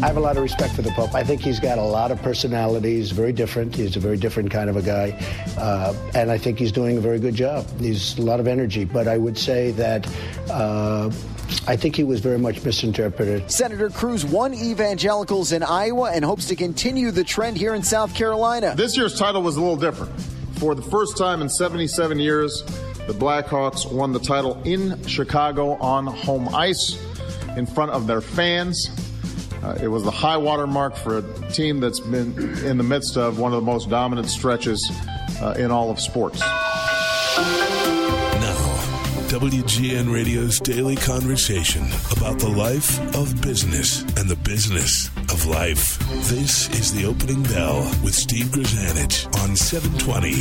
I have a lot of respect for the Pope. I think he's got a lot of personality. He's very different. He's a very different kind of a guy. And I think he's doing a very good job. He's a lot of energy. But I would say that I think he was very much misinterpreted. Senator Cruz won evangelicals in Iowa and hopes to continue the trend here in South Carolina. This year's title was a little different. For the first time in 77 years, the Blackhawks won the title in Chicago on home ice in front of their fans. It was the high water mark for a team that's been in the midst of one of the most dominant stretches in all of sports. WGN Radio's daily conversation about the life of business and the business of life. This is The Opening Bell with Steve Grzanich on 720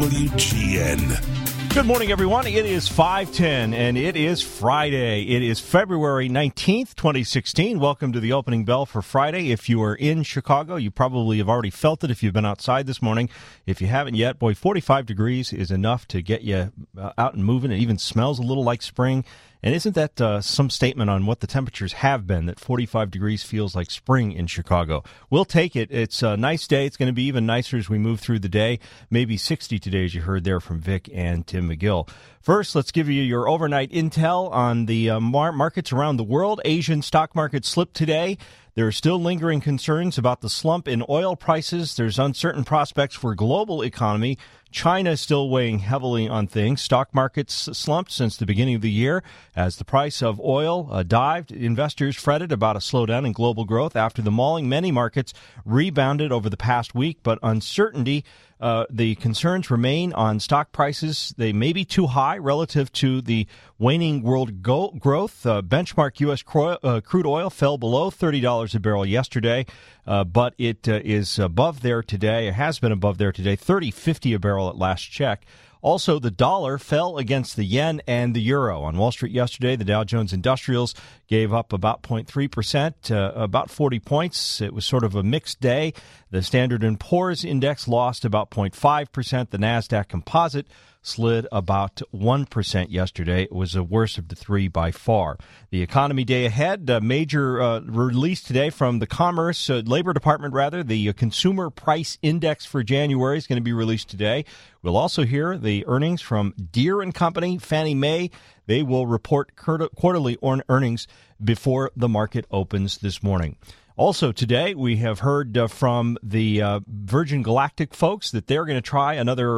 WGN. Good morning, everyone. It is 5:10, and it is Friday. It is February 19th, 2016. Welcome to The Opening Bell for Friday. If you are in Chicago, you probably have already felt it if you've been outside this morning. If you haven't yet, boy, 45 degrees is enough to get you out and moving. It even smells a little like spring. And isn't that some statement on what the temperatures have been, that 45 degrees feels like spring in Chicago? We'll take it. It's a nice day. It's going to be even nicer as we move through the day. Maybe 60 today, as you heard there from Vic and Tim McGill. First, let's give you your overnight intel on the markets around the world. Asian stock market slipped today. There are still lingering concerns about the slump in oil prices. There's uncertain prospects for global economy. China is still weighing heavily on things. Stock markets slumped since the beginning of the year as the price of oil dived. Investors fretted about a slowdown in global growth after the mauling many markets rebounded over the past week, but uncertainty. The concerns remain on stock prices. They may be too high relative to the waning world growth. Benchmark U.S. crude oil fell below $30 a barrel yesterday, but it is above there today. It has been above there today, $30.50 a barrel at last check. Also, the dollar fell against the yen and the euro. On Wall Street yesterday, the Dow Jones Industrials gave up about 0.3%, about 40 points. It was sort of a mixed day. The Standard & Poor's Index lost about 0.5%. The NASDAQ Composite slid about 1% yesterday. It was the worst of the three by far. The economy day ahead, a major release today from the Labor Department, the Consumer Price Index for January is going to be released today. We'll also hear the earnings from Deere & Company, Fannie Mae. They will report quarterly earnings before the market opens this morning. Also today, we have heard from the Virgin Galactic folks that they're going to try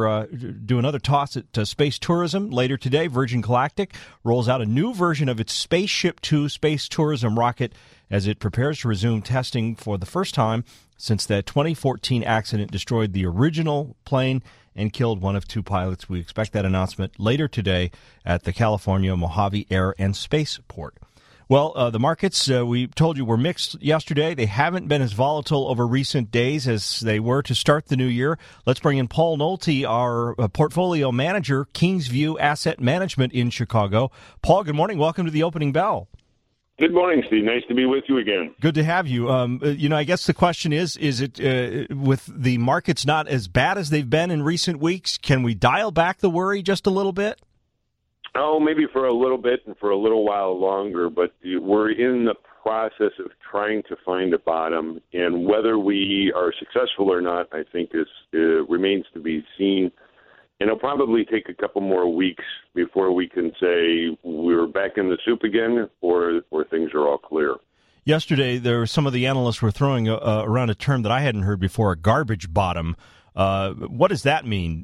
do another toss at space tourism. Later today, Virgin Galactic rolls out a new version of its Spaceship Two space tourism rocket as it prepares to resume testing for the first time since that 2014 accident destroyed the original plane and killed one of two pilots. We expect that announcement later today at the California Mojave Air and Spaceport. Well, the markets, we told you, were mixed yesterday. They haven't been as volatile over recent days as they were to start the new year. Let's bring in Paul Nolte, our portfolio manager, Kingsview Asset Management in Chicago. Paul, good morning. Welcome to the Opening Bell. Good morning, Steve. Nice to be with you again. Good to have you. I guess the question is it with the markets not as bad as they've been in recent weeks, can we dial back the worry just a little bit? Oh, maybe for a little bit and for a little while longer, but we're in the process of trying to find a bottom, and whether we are successful or not, I think remains to be seen. And it'll probably take a couple more weeks before we can say we're back in the soup again or things are all clear. Yesterday, some of the analysts were throwing around a term that I hadn't heard before, a garbage bottom. What does that mean?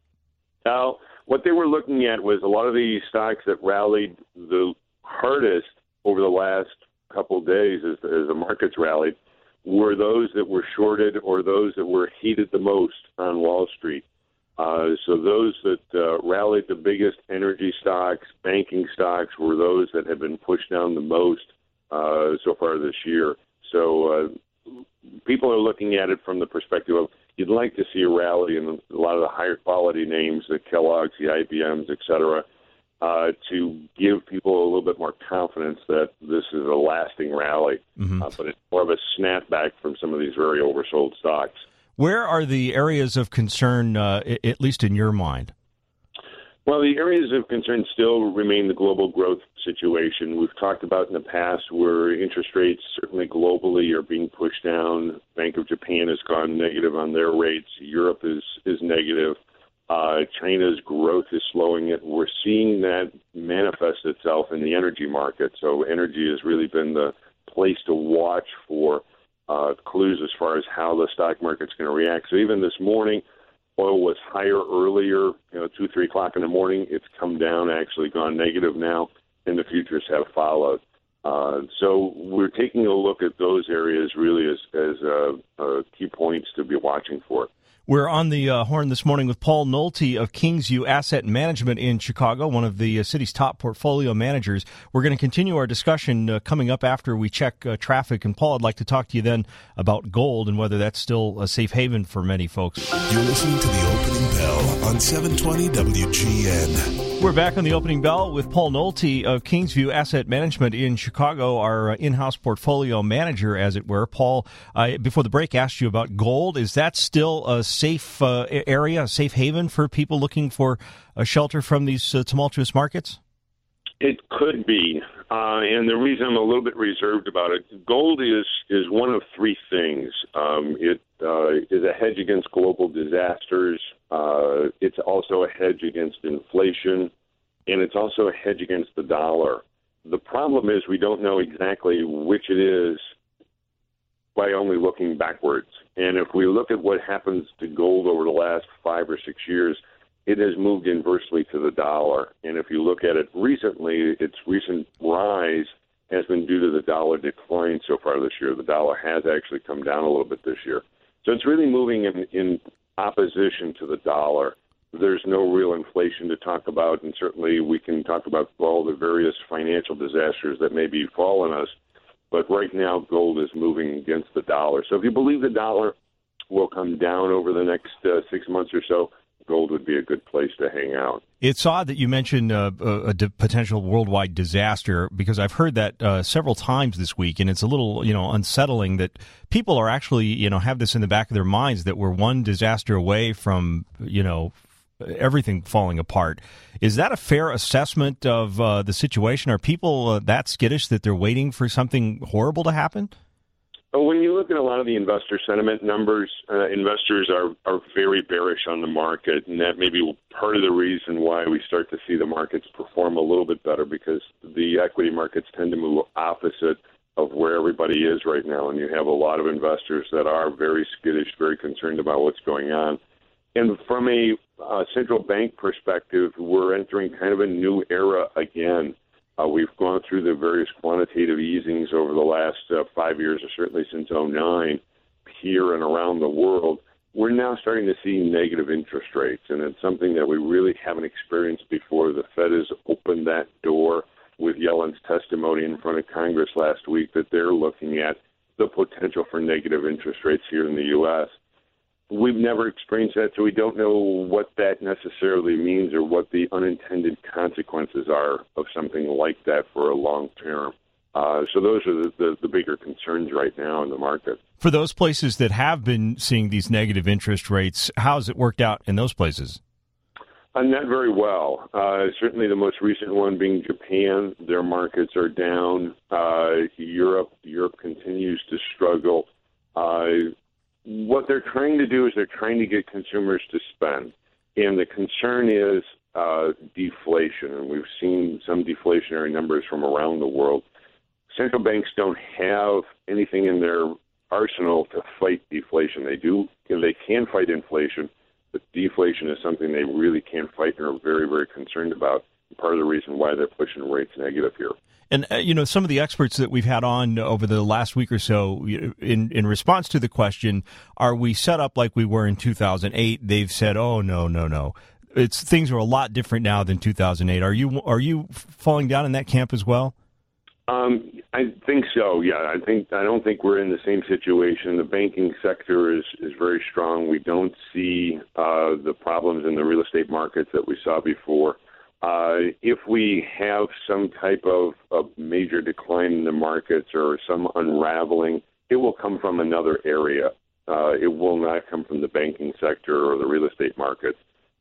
Now, what they were looking at was a lot of the stocks that rallied the hardest over the last couple of days as the markets rallied were those that were shorted or those that were heated the most on Wall Street. So those that rallied the biggest, energy stocks, banking stocks, were those that have been pushed down the most so far this year. So people are looking at it from the perspective of you'd like to see a rally in a lot of the higher quality names, the Kellogg's, the IBMs, et cetera, to give people a little bit more confidence that this is a lasting rally. Mm-hmm. But it's more of a snapback from some of these very oversold stocks. Where are the areas of concern, at least in your mind? Well, the areas of concern still remain the global growth situation. We've talked about in the past where interest rates, certainly globally, are being pushed down. Bank of Japan has gone negative on their rates. Europe is negative. China's growth is slowing it. We're seeing that manifest itself in the energy market. So energy has really been the place to watch for clues as far as how the stock market's going to react. So even this morning, oil was higher earlier, 2, 3 o'clock in the morning. It's come down, actually gone negative now, and the futures have followed. So we're taking a look at those areas really as key points to be watching for. We're on the horn this morning with Paul Nolte of Kingsview Asset Management in Chicago, one of the city's top portfolio managers. We're going to continue our discussion coming up after we check traffic. And Paul, I'd like to talk to you then about gold and whether that's still a safe haven for many folks. You're listening to The Opening Bell on 720 WGN. We're back on The Opening Bell with Paul Nolte of Kingsview Asset Management in Chicago, our in-house portfolio manager, as it were. Paul, before the break, asked you about gold. Is that still a safe area, a safe haven for people looking for a shelter from these tumultuous markets? It could be, and the reason I'm a little bit reserved about it, gold is one of three things. It is a hedge against global disasters. It's also a hedge against inflation, and it's also a hedge against the dollar. The problem is we don't know exactly which it is by only looking backwards. And if we look at what happens to gold over the last 5 or 6 years, it has moved inversely to the dollar. And if you look at it recently, its recent rise has been due to the dollar decline so far this year. The dollar has actually come down a little bit this year. So it's really moving in opposition to the dollar. There's no real inflation to talk about, and certainly we can talk about all the various financial disasters that may be falling us. But right now, gold is moving against the dollar. So if you believe the dollar will come down over the next 6 months or so, gold would be a good place to hang out. It's odd that you mentioned a potential worldwide disaster, because I've heard that several times this week, and it's a little, unsettling that people are actually, have this in the back of their minds that we're one disaster away from, everything falling apart. Is that a fair assessment of the situation? Are people that skittish that they're waiting for something horrible to happen? When you look at a lot of the investor sentiment numbers, investors are very bearish on the market, and that may be part of the reason why we start to see the markets perform a little bit better, because the equity markets tend to move opposite of where everybody is right now, and you have a lot of investors that are very skittish, very concerned about what's going on. And from a central bank perspective, we're entering kind of a new era again. We've gone through the various quantitative easings over the last 5 years, or certainly since 2009, here and around the world. We're now starting to see negative interest rates, and it's something that we really haven't experienced before. The Fed has opened that door with Yellen's testimony in front of Congress last week that they're looking at the potential for negative interest rates here in the U.S. We've never experienced that, so we don't know what that necessarily means or what the unintended consequences are of something like that for a long term. So those are the bigger concerns right now in the market. For those places that have been seeing these negative interest rates, how's it worked out in those places? Not very well. Certainly the most recent one being Japan. Their markets are down. Europe continues to struggle. What they're trying to do is they're trying to get consumers to spend. And the concern is deflation. And we've seen some deflationary numbers from around the world. Central banks don't have anything in their arsenal to fight deflation. They can fight inflation, but deflation is something they really can't fight and are very, very concerned about. Part of the reason why they're pushing rates negative here. And, some of the experts that we've had on over the last week or so, in response to the question, are we set up like we were in 2008? They've said, oh, no. Things are a lot different now than 2008. Are you falling down in that camp as well? I think so, yeah. I don't think we're in the same situation. The banking sector is very strong. We don't see the problems in the real estate markets that we saw before. If we have some type of major decline in the markets or some unraveling, it will come from another area. It will not come from the banking sector or the real estate markets.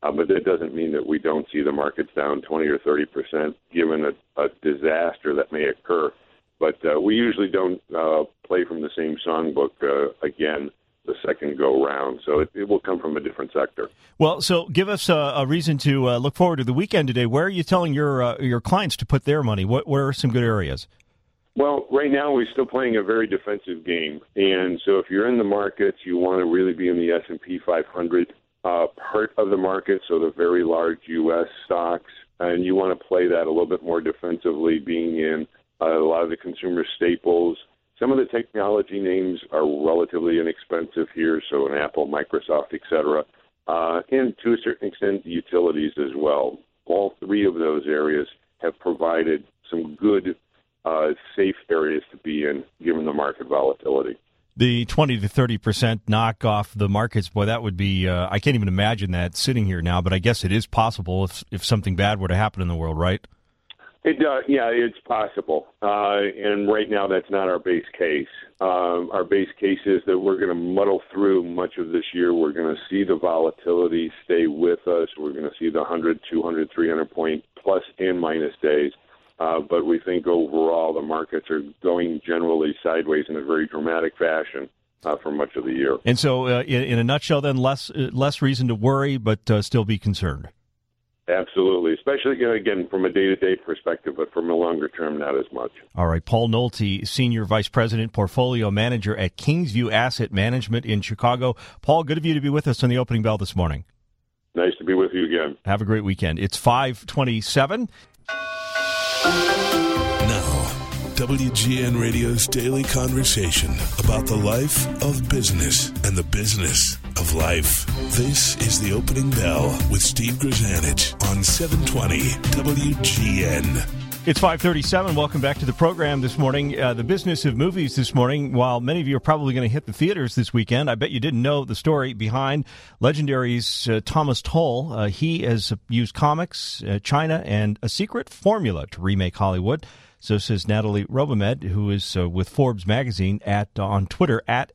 But that doesn't mean that we don't see the markets down 20 or 30%, given a disaster that may occur. But we usually don't play from the same songbook again the second go-round. So it will come from a different sector. Well, so give us a reason to look forward to the weekend today. Where are you telling your clients to put their money? Where are some good areas? Well, right now we're still playing a very defensive game. And so if you're in the markets, you want to really be in the S&P 500 part of the market, so the very large U.S. stocks. And you want to play that a little bit more defensively, being in a lot of the consumer staples. Some of the technology names are relatively inexpensive here, so an Apple, Microsoft, et cetera, and to a certain extent, the utilities as well. All three of those areas have provided some good, safe areas to be in, given the market volatility. The 20 to 30% knock off the markets, boy, that would be, I can't even imagine that sitting here now, but I guess it is possible if something bad were to happen in the world, right? Yeah, it's possible. And right now, that's not our base case. Our base case is that we're going to muddle through much of this year. We're going to see the volatility stay with us. We're going to see the 100, 200, 300 point plus and minus days. But we think overall the markets are going generally sideways in a very dramatic fashion for much of the year. And so, in a nutshell, then, less reason to worry, but still be concerned. Absolutely, especially, again, from a day-to-day perspective, but from a longer term, not as much. All right. Paul Nolte, Senior Vice President, Portfolio Manager at Kingsview Asset Management in Chicago. Paul, good of you to be with us on the opening bell this morning. Nice to be with you again. Have a great weekend. It's 5:27. Now, WGN Radio's daily conversation about the life of business and the business of life. This is the opening bell with Steve Grzanich on 720 WGN. It's 5:37. Welcome back to the program this morning. The business of movies this morning. While many of you are probably going to hit the theaters this weekend, I bet you didn't know the story behind Legendary's Thomas Tull. He has used comics, China, and a secret formula to remake Hollywood. So says Natalie Robehmed, who is with Forbes magazine on Twitter at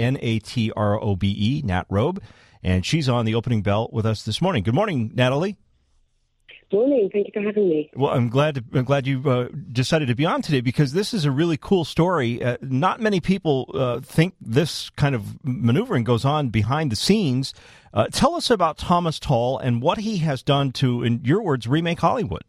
NATROBE, Nat Robe, and she's on the opening bell with us this morning. Good morning, Natalie. Morning. Thank you for having me. Well, I'm glad you decided to be on today because this is a really cool story. Not many people think this kind of maneuvering goes on behind the scenes. Tell us about Thomas Tull and what he has done to, in your words, remake Hollywood.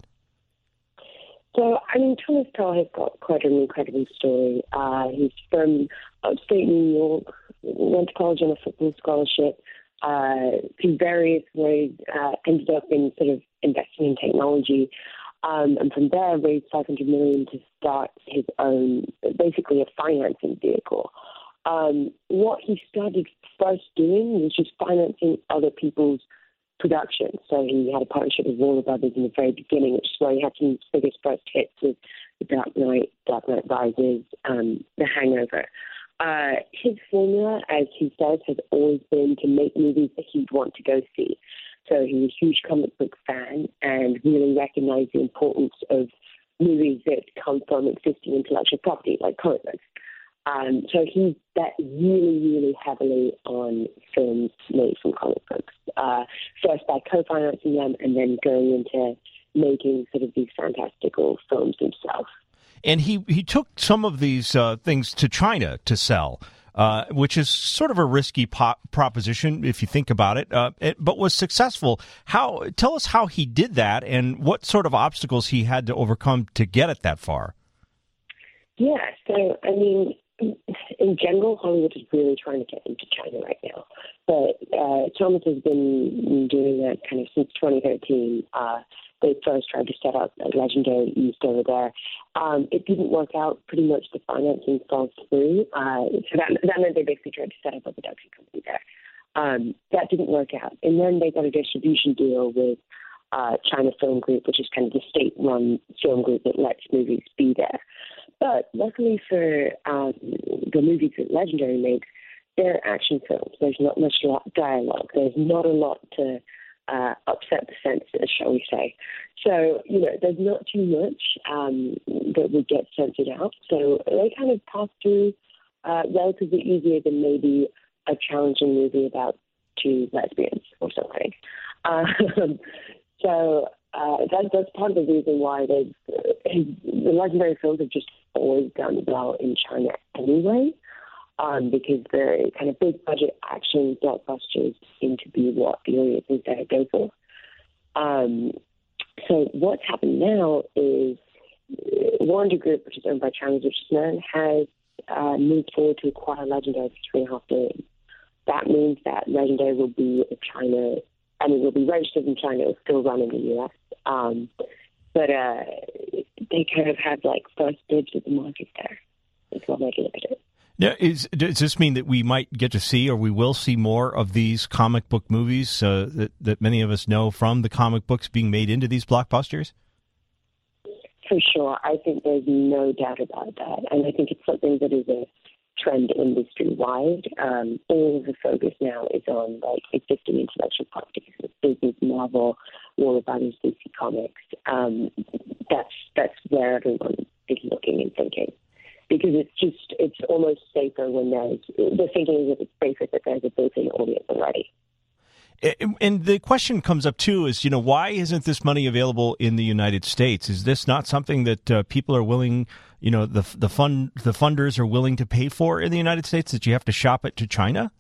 So, Thomas Tull has got quite an incredible story. He's from upstate New York, went to college on a football scholarship, through various ways, ended up in sort of investing in technology, and from there raised $500 million to start his own, basically a financing vehicle. What he started first doing was just financing other people's production. So he had a partnership with Warner Brothers in the very beginning, which is where he had some of his biggest first hits with The Dark Knight Rises, The Hangover. His formula, as he says, has always been to make movies that he'd want to go see. So he was a huge comic book fan and really recognized the importance of movies that come from existing intellectual property, like comic books. So he bet really, really heavily on films made from comic books, first by co-financing them and then going into making sort of these fantastical films himself. And he took some of these things to China to sell, which is sort of a risky proposition if you think about it, but was successful. Tell us how he did that and what sort of obstacles he had to overcome to get it that far. Yeah, so, in general, Hollywood is really trying to get into China right now. But Thomas has been doing that kind of since 2013. They first tried to set up a Legendary East over there. It didn't work out. Pretty much the financing fell through. So that meant they basically tried to set up a production company there. That didn't work out. And then they got a distribution deal with China Film Group, which is kind of the state-run film group that lets movies be there. But luckily for the movies that Legendary makes, they're action films. There's not much dialogue. There's not a lot to upset the senses, shall we say. So, there's not too much that would get censored out. So they kind of pass through relatively easier than maybe a challenging movie about two lesbians or something. That's part of the reason why the legendary films have just always done well in China anyway, because the kind of big budget action blockbusters seem to be what the audiences there go for. So what's happened now is Warner Group, which is owned by Chinese businessmen, has moved forward to acquire Legendary for $3.5 billion. That means that Legendary will be in China. I mean, will be registered in China. It'll still run in the U.S. But they kind of have like first dibs at the market there. That's what I look at it. Now, does this mean that we might get to see, or we will see more of these comic book movies that many of us know from the comic books being made into these blockbusters? For sure. I think there's no doubt about that. And I think it's something that is a trend industry-wide. All of the focus now is on like existing intellectual properties, Disney, Marvel, Warner Brothers, DC Comics. That's where everyone is looking and thinking. Because it's almost safer when the thinking is that it's safer that there's a built-in audience already. And the question comes up, too, is, why isn't this money available in the United States? Is this not something that people are willing, the funders are willing to pay for in the United States, that you have to shop it to China?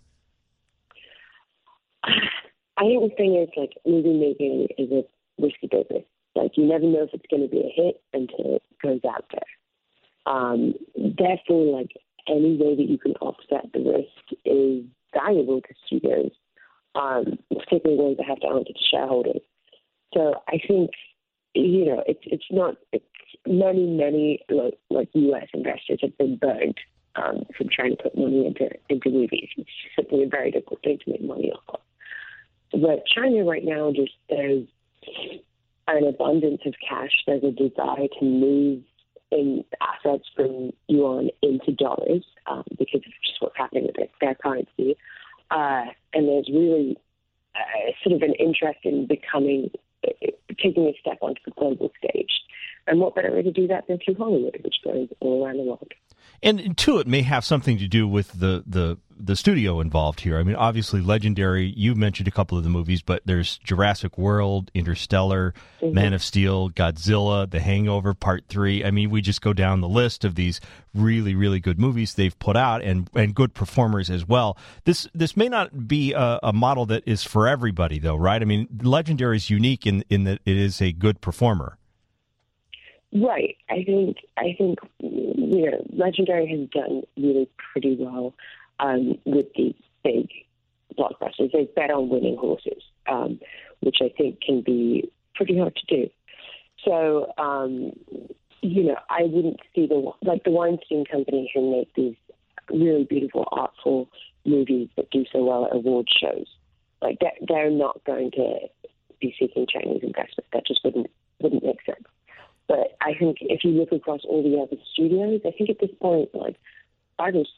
I think the thing is, like, movie making is a risky business. Like, you never know if it's going to be a hit until it goes out there. Therefore, like, any way that you can offset the risk is valuable to studios, particularly those that have to answer to shareholders. So I think, it's many like U.S. investors have been burned from trying to put money into movies. It's simply a very difficult thing to make money off of. But China right now, there's an abundance of cash. There's a desire to move in assets from yuan into dollars because of just what's happening with their currency. And there's really sort of an interest in taking a step onto the global stage. And what better way to do that than through Hollywood, which goes all around the world. And two, it may have something to do with the studio involved here. I mean, obviously, Legendary, you mentioned a couple of the movies, but there's Jurassic World, Interstellar, Man of Steel, Godzilla, The Hangover, Part 3. I mean, we just go down the list of these really, really good movies they've put out and good performers as well. This may not be a model that is for everybody, though, right? I mean, Legendary is unique in that it is a good performer. Right. I think Legendary has done really pretty well with these big blockbusters. They bet on winning horses, which I think can be pretty hard to do. So, I wouldn't see the Weinstein Company, who make these really beautiful, artful movies that do so well at award shows. Like they're not going to be seeking Chinese investment. That just wouldn't make sense. But I think if you look across all the other studios, I think at this point, like 5 of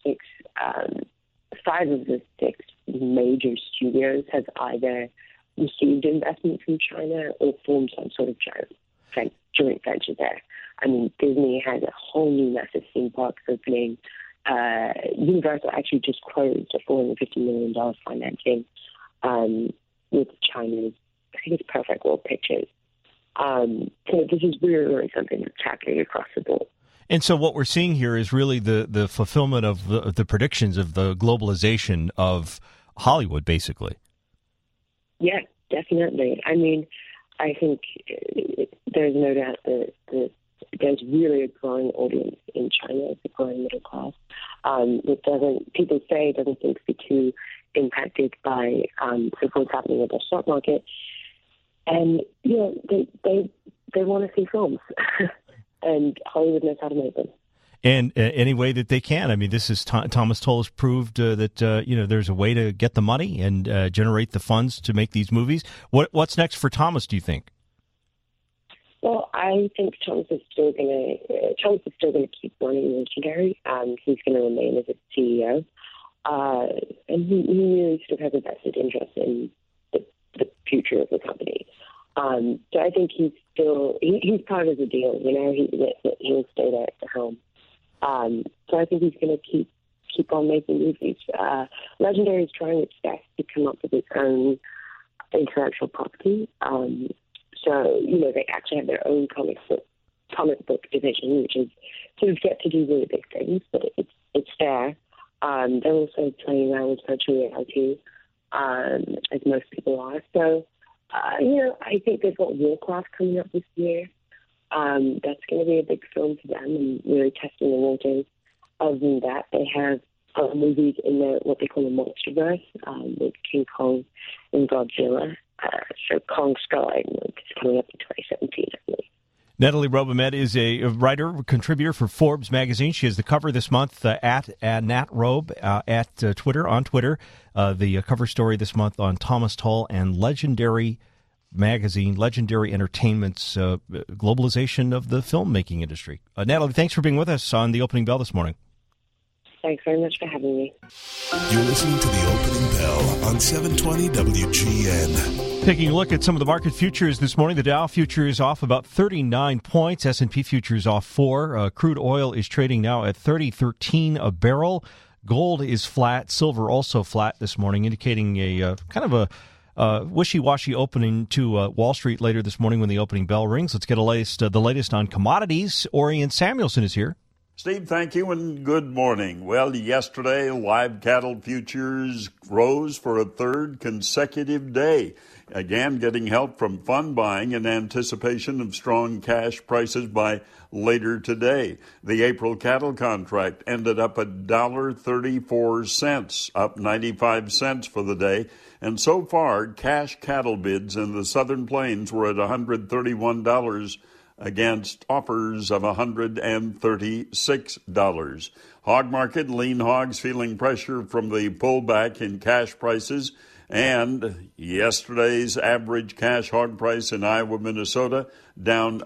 the 6 major studios have either received investment from China or formed some sort of joint venture there. I mean, Disney has a whole new massive theme park opening. Universal actually just closed a $450 million financing with China's, I think it's Perfect World Pictures. So this is really something that's happening across the board. And so what we're seeing here is really the fulfillment of the predictions of the globalization of Hollywood, basically. Yeah, definitely. I mean, I think there's no doubt that there's really a growing audience in China. It's a growing middle class. People say it doesn't seem to be too impacted by what's happening with the stock market. And, they want to see films, and Hollywood knows how to make them. And any way that they can. I mean, this is Thomas Tull has proved that, there's a way to get the money and generate the funds to make these movies. What's next for Thomas, do you think? Well, I think Thomas is still going to keep running Legendary. He's going to remain as its CEO. And he really sort of has a vested interest in the future of the company. So I think he's part of the deal, he'll stay there at the helm. So I think he's going to keep on making movies. Legendary is trying its best to come up with its own intellectual property. So, they actually have their own comic book division, which is sort of get to do really big things, but it's there. They're also playing around with virtual reality, as most people are. So, I think they've got Warcraft coming up this year. That's going to be a big film for them and really testing the waters. Other than that, they have movies in what they call the Monsterverse, with King Kong and Godzilla. So Kong Skull Island is coming up in 2017, I believe. Natalie Robehmed is a writer, contributor for Forbes magazine. She has the cover this month at Nat Robe at Twitter, on Twitter. The cover story this month on Thomas Tull and Legendary Magazine, Legendary Entertainment's globalization of the filmmaking industry. Natalie, thanks for being with us on the Opening Bell this morning. Thanks very much for having me. You're listening to the Opening Bell on 720 WGN. Taking a look at some of the market futures this morning, the Dow future is off about 39 points. S&P futures off 4. Crude oil is trading now at $30.13 a barrel. Gold is flat. Silver also flat this morning, indicating a kind of a wishy-washy opening to Wall Street later this morning when the opening bell rings. Let's get the latest on commodities. Orion Samuelson is here. Steve, thank you, and good morning. Well, yesterday, live cattle futures rose for a third consecutive day, again getting help from fund buying in anticipation of strong cash prices by later today. The April cattle contract ended up $1.34, up 95 cents for the day, and so far, cash cattle bids in the Southern Plains were at $131 against offers of $136. Hog market, lean hogs feeling pressure from the pullback in cash prices, and yesterday's average cash hog price in Iowa, Minnesota, down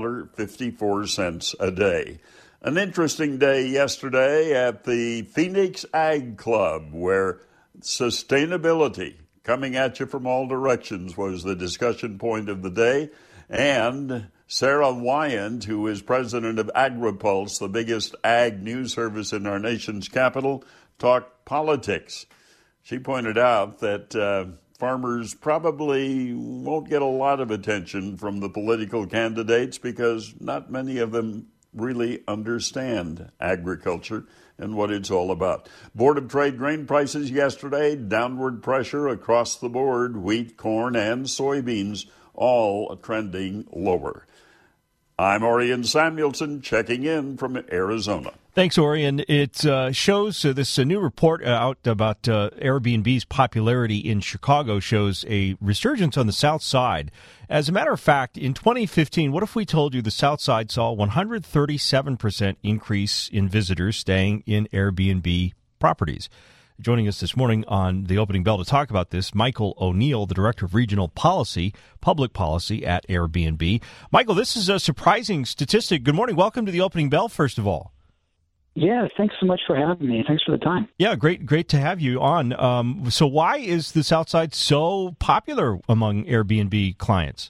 $1.54 a day. An interesting day yesterday at the Phoenix Ag Club, where sustainability coming at you from all directions was the discussion point of the day, and Sarah Wyand, who is president of AgriPulse, the biggest ag news service in our nation's capital, talked politics. She pointed out that farmers probably won't get a lot of attention from the political candidates because not many of them really understand agriculture and what it's all about. Board of Trade grain prices yesterday, downward pressure across the board, wheat, corn, and soybeans all trending lower. I'm Orion Samuelson checking in from Arizona. Thanks, Orion. It shows this new report out about Airbnb's popularity in Chicago shows a resurgence on the South Side. As a matter of fact, in 2015, what if we told you the South Side saw 137% increase in visitors staying in Airbnb properties? Joining us this morning on the Opening Bell to talk about this, Michael O'Neill, the Director of Regional Policy, Public Policy at Airbnb. Michael, this is a surprising statistic. Good morning. Welcome to the Opening Bell, first of all. Yeah, thanks so much for having me. Thanks for the time. Yeah, great to have you on. So why is the South Side so popular among Airbnb clients?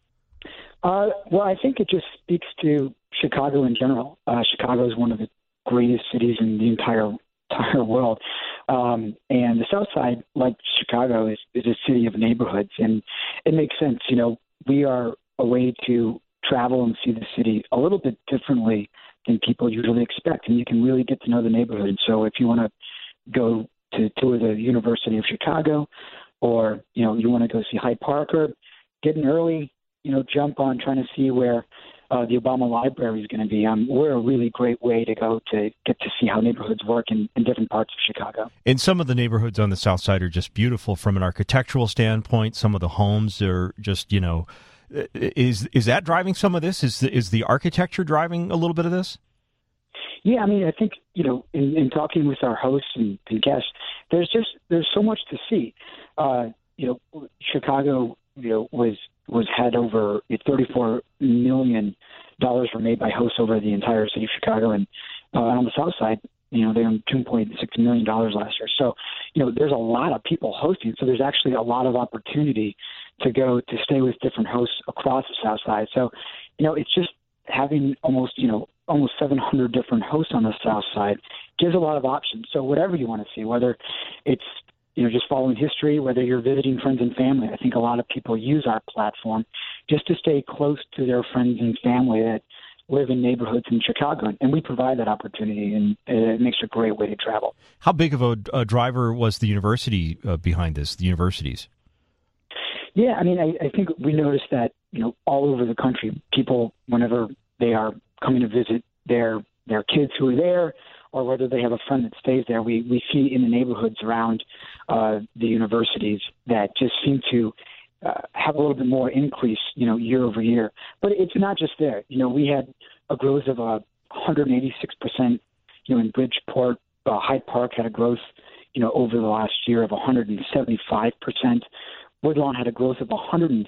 Well, I think it just speaks to Chicago in general. Chicago is one of the greatest cities in the entire world. And the South Side, like Chicago, is a city of neighborhoods. And it makes sense. You know, we are a way to travel and see the city a little bit differently than people usually expect. And you can really get to know the neighborhood. So if you want to go to tour the University of Chicago, or, you know, you want to go see Hyde Park, or get an early, jump on trying to see where the Obama Library is going to be. We're a really great way to go to get to see how neighborhoods work in different parts of Chicago. And some of the neighborhoods on the South Side are just beautiful from an architectural standpoint. Some of the homes are just, is that driving some of this? Is the architecture driving a little bit of this? Yeah, I mean, I think, in talking with our hosts and guests, there's so much to see. Chicago, had over $34 million were made by hosts over the entire city of Chicago, and on the South Side, they earned $2.6 million last year. So, there's a lot of people hosting. So there's actually a lot of opportunity to go to stay with different hosts across the South Side. So, it's just having almost 700 different hosts on the South Side gives a lot of options. So whatever you want to see, whether it's just following history, whether you're visiting friends and family. I think a lot of people use our platform just to stay close to their friends and family that live in neighborhoods in Chicago, and we provide that opportunity, and it makes a great way to travel. How big of a driver was the university behind this, the universities? Yeah, I mean, I think we noticed that, all over the country, people, whenever they are coming to visit their kids who are there, or whether they have a friend that stays there, we see in the neighborhoods around the universities that just seem to have a little bit more increase, year over year. But it's not just there. We had a growth of 186%, in Bridgeport. Hyde Park had a growth, over the last year of 175%. Woodlawn had a growth of 162%.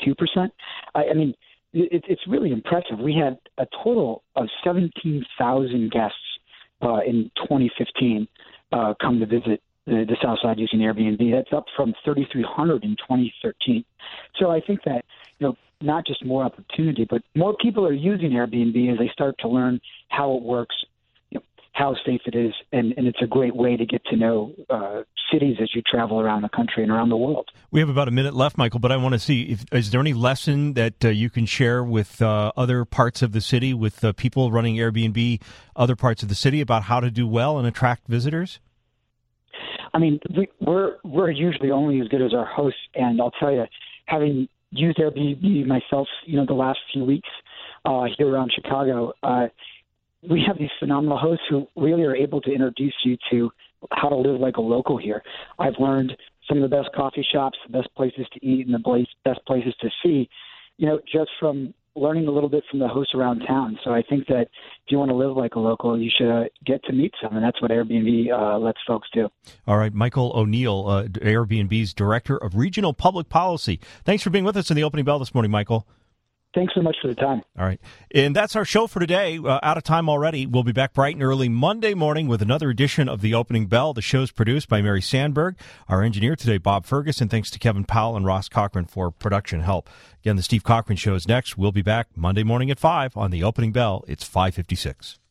I mean, it's really impressive. We had a total of 17,000 guests in 2015 come to visit the South Side using Airbnb. That's up from 3,300 in 2013. So I think that, not just more opportunity, but more people are using Airbnb as they start to learn how it works, how safe it is, and it's a great way to get to know cities as you travel around the country and around the world. We have about a minute left, Michael, but I want to see, is there any lesson that you can share with other parts of the city, with people running Airbnb, other parts of the city, about how to do well and attract visitors? I mean, we're usually only as good as our hosts, and I'll tell you, having used Airbnb myself, the last few weeks here around Chicago, we have these phenomenal hosts who really are able to introduce you to how to live like a local here. I've learned some of the best coffee shops, the best places to eat, and the best places to see, just from learning a little bit from the hosts around town. So I think that if you want to live like a local, you should get to meet some, and that's what Airbnb lets folks do. All right, Michael O'Neill, Airbnb's Director of Regional Public Policy. Thanks for being with us in the opening bell this morning, Michael. Thanks so much for the time. All right. And that's our show for today. Out of time already. We'll be back bright and early Monday morning with another edition of The Opening Bell. The show's produced by Mary Sandberg. Our engineer today, Bob Ferguson. Thanks to Kevin Powell and Ross Cochran for production help. Again, the Steve Cochran Show is next. We'll be back Monday morning at 5 on The Opening Bell. It's 5:56.